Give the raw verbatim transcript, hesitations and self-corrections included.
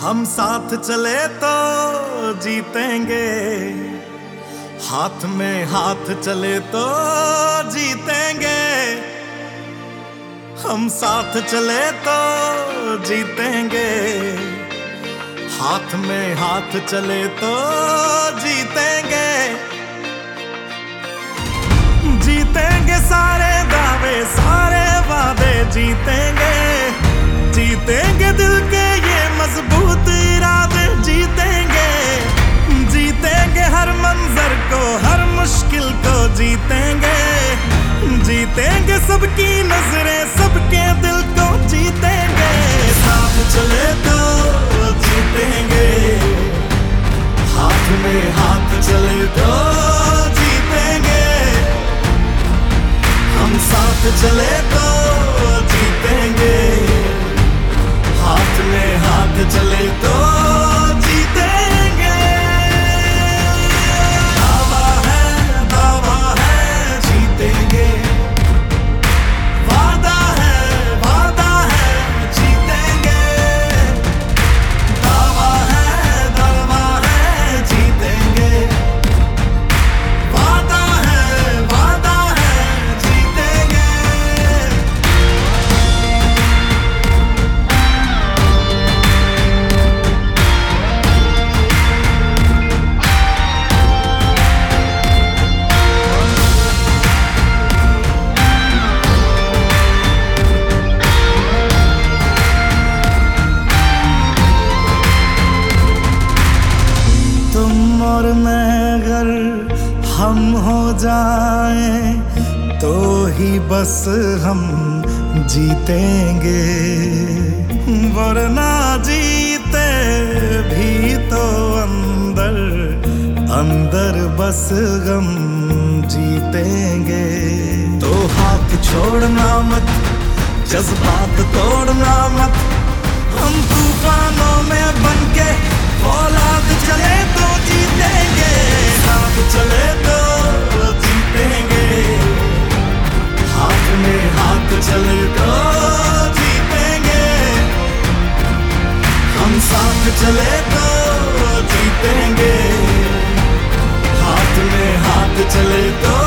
हम साथ चले तो जीतेंगे, हाथ में हाथ चले तो जीतेंगे। हम साथ चले तो जीतेंगे, हाथ में हाथ चले तो जीतेंगे। जीतेंगे सारे दावे सारे वादे जीतेंगे, जीतेंगे दिल के ये मजबूत इरादे जीतेंगे। जीतेंगे हर मंजर को हर मुश्किल को जीतेंगे, जीतेंगे सबकी नजरें सबके दिल को जीतेंगे। साथ चले तो जीतेंगे, हाथ में हाथ चले तो जीतेंगे। हम साथ चले तो जीतेंगे, हाथ में हाथ चले तो जीतेंगे। दावा है दावा है जीतेंगे, वादा है वादा है जीतेंगे। दावा है दावा है जीतेंगे, वादा है वादा है जीतेंगे। तुम और मैं अगर हम हो जाएं तो ही बस हम जीतेंगे, वरना जीते भी तो अंदर अंदर बस गम जीतेंगे। तो हाथ छोड़ना मत, जज्बात तोड़ना मत, हम तूफानों में बनके औलाद चले तो जीतेंगे। साथ चले तो जीतेंगे, हाथ में हाथ चले तो जीतेंगे। हम साथ चले तो जीतेंगे, हाथ में हाथ चले तो